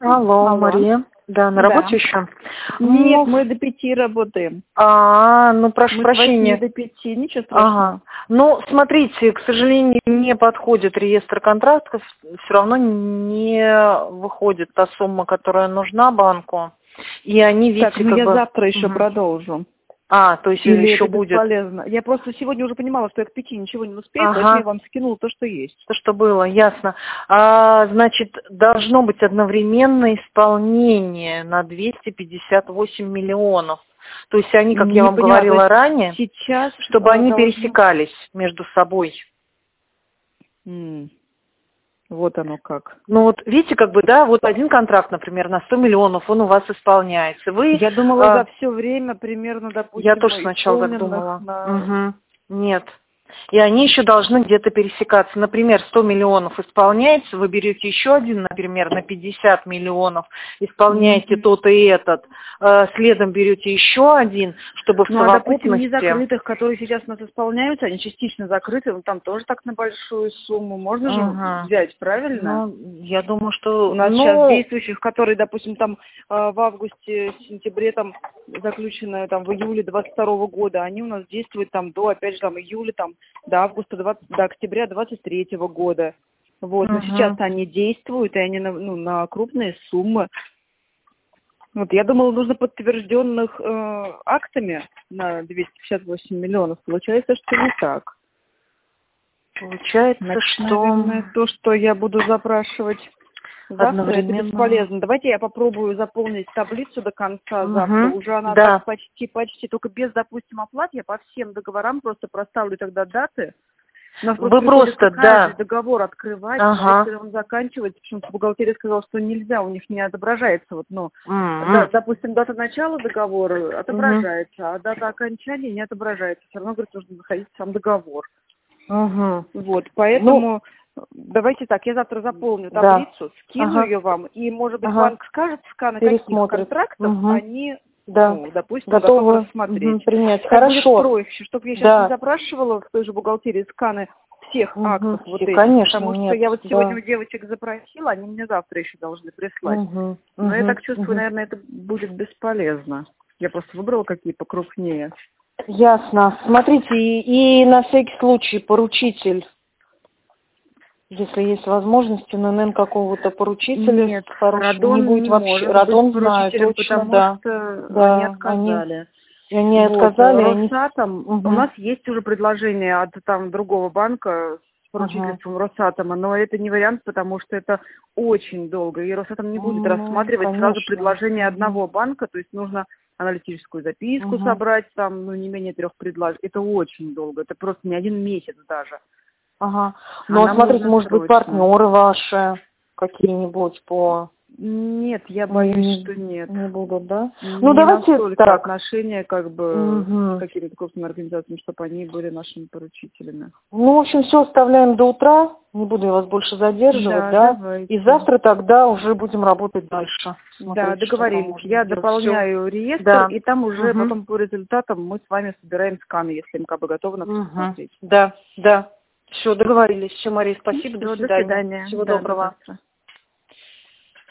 Алло, Алло. Мария. Да, на Да. работе еще? Нет, мы до 5 работаем. Ну прошу Мы с 8 прощения. до 5, ничего страшного. Ага. Ну, смотрите, к сожалению, не подходит реестр контрактов, все равно не выходит та сумма, которая нужна банку. И они, видите, Так, ну как я бы... завтра еще Мгм. продолжу. То есть Или еще это будет. бесполезно? Я просто сегодня уже понимала, что я к 5 ничего не успею, поэтому Ага. я вам скинула то, что есть. То, что было, ясно. Значит, должно быть одновременное исполнение на 258 миллионов. То есть они, как я Не вам поняла, то говорила есть ранее, сейчас чтобы они должно... пересекались между собой. Вот оно как. Ну вот видите, как бы, да, вот один контракт, например, на 100 миллионов, он у вас исполняется. Вы, Я думала, за все время примерно, я допустим, тоже сначала так исполненных думала. на... Нет. И они еще должны где-то пересекаться. Например, 100 миллионов исполняется, вы берете еще один, например, на 50 миллионов, исполняете тот и этот, следом берете еще один, чтобы в Ну, а, допустим, совокупности... незакрытых, которые сейчас у нас исполняются, они частично закрыты, ну, там тоже так на большую сумму можно же взять, правильно? Ну, я думаю, что... У нас сейчас действующих, которые, допустим, там в августе, сентябре, там, заключенные там в июле 22 года, они у нас действуют там до, опять же, там, июля, там, до августа, до октября 23 года. Вот, но сейчас они действуют, и они на крупные суммы. Вот, я думала, нужно подтвержденных актами на 258 миллионов. Получается, что не так. Получается, Значит, что... наверное, то, что я буду запрашивать завтра, это бесполезно. Давайте я попробую заполнить таблицу до конца завтра. Уже она так почти, только без, допустим, оплат. Я по всем договорам просто проставлю тогда даты. Нас Вы просто, каждый договор открывать, Ага. если он заканчивается, почему-то бухгалтерия сказала, что нельзя, у них не отображается. Вот, допустим, дата начала договора отображается, а дата окончания не отображается. Все равно, говорит, нужно заходить в сам договор. Вот, поэтому давайте так, я завтра заполню таблицу, скину ее вам, и, может быть, банк скажет, сканы каких контрактов они... допустим, готовы рассмотреть. Принять. Так Хорошо. будет проще, чтобы я сейчас не запрашивала в той же бухгалтерии сканы всех актов вот этих, конечно, потому что я вот сегодня у девочек запросила, они мне завтра еще должны прислать. Но я так чувствую, наверное, это будет бесполезно. Я просто выбрала какие покрупнее. Ясно. Смотрите, и на всякий случай поручитель, если есть возможность, ННН какого-то поручителя. Нет, Радон не будет вообще. Радон быть знаю точно, потому что они отказали. Они отказали. Росатом, у нас есть уже предложение от там другого банка с поручительством Росатома, но это не вариант, потому что это очень долго. И Росатом не будет рассматривать сразу предложение одного банка, то есть нужно аналитическую записку собрать, там, не менее 3 предложений. Это очень долго, это просто не 1 месяц даже. Ну, смотрите, может быть, партнеры ваши какие-нибудь по... Нет, я боюсь, что нет. Не будут, да? Ну, давайте так. Отношения как бы с какими-то крупными организациями, чтобы они были нашими поручителями. Ну, в общем, все оставляем до утра. Не буду я вас больше задерживать, да? Давайте. И завтра тогда уже будем работать дальше. Да, договорились. Я дополняю реестр, и там уже потом по результатам мы с вами собираем сканы, если МКБ готова на все посмотреть. Да. Все, договорились. Все, Мария, спасибо. До свидания. До свидания. Всего доброго. До завтра.